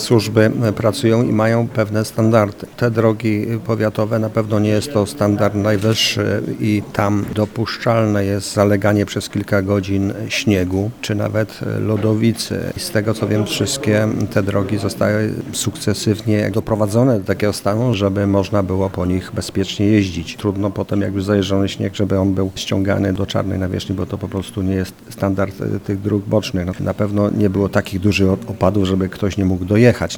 służby pracują i mają pewne standardy. Te drogi powiatowe na pewno nie jest to standard najwyższy i tam dopuszczalne jest zaleganie przez kilka godzin śniegu, czy nawet lodowicy. I z tego co wiem, wszystkie te drogi zostały sukcesywnie doprowadzone do takiego stanu, żeby można było po nich bezpiecznie jeździć. Trudno potem, jak już zajeżdżony śnieg, żeby on był ściągany do czarnej nawierzchni, bo to po prostu nie jest standard tych dróg bocznych. Na pewno nie było takich dużych opadów, żeby ktoś nie mógł dojechać.